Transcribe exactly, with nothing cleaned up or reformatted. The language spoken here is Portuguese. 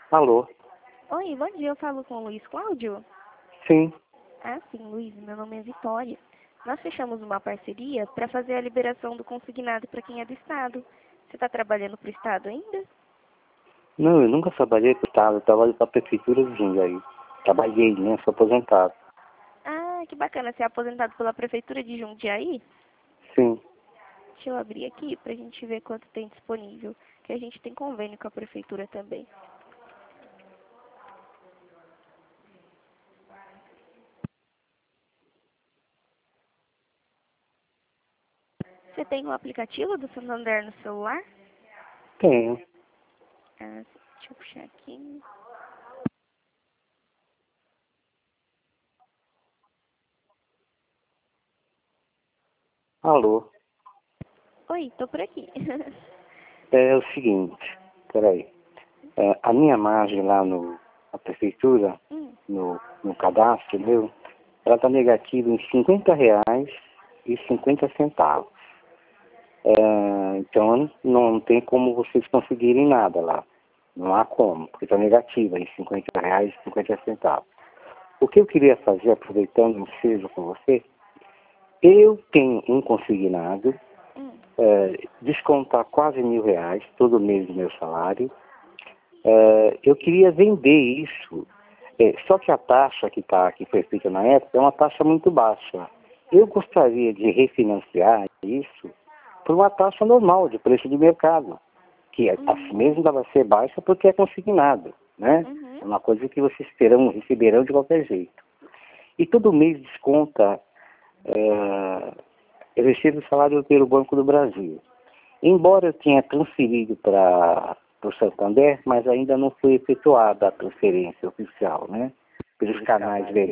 Alô? Oi, bom dia, eu falo com o Luiz Cláudio? Sim. Ah, sim, Luiz, meu nome é Vitória. Nós fechamos uma parceria para fazer a liberação do consignado para quem é do Estado. Você está trabalhando para o Estado ainda? Não, eu nunca trabalhei para o Estado, eu trabalho para a Prefeitura de Jundiaí. Trabalhei, né? Sou aposentado. Ah, que bacana, você é aposentado pela Prefeitura de Jundiaí? Sim. Deixa eu abrir aqui para a gente ver quanto tem disponível, que a gente tem convênio com a Prefeitura também. Você tem o aplicativo do Santander no celular? Tenho. Ah, deixa eu puxar aqui. Alô? Oi, tô por aqui. É o seguinte, peraí. É, a minha margem lá no, na Prefeitura, hum, no, no cadastro meu, ela está negativa em cinquenta reais e cinquenta centavos. É, então não tem como vocês conseguirem nada lá. Não há como, porque está negativa em cinquenta reais e cinquenta centavos. O que eu queria fazer, aproveitando o ensejo com você, eu tenho um consignado, hum. é, descontar quase mil reais todo mês do meu salário. É, eu queria vender isso, é, só que a taxa que, tá, que foi feita na época é uma taxa muito baixa. Eu gostaria de refinanciar isso por uma taxa normal de preço de mercado, que assim Hum, mesmo vai ser baixa porque é consignado, né? uhum. É uma coisa que vocês terão, receberão de qualquer jeito. E todo mês desconta, é, eu recebo o salário pelo Banco do Brasil. Embora eu tenha transferido para o Santander, mas ainda não foi efetuada a transferência oficial, né? Pelos canais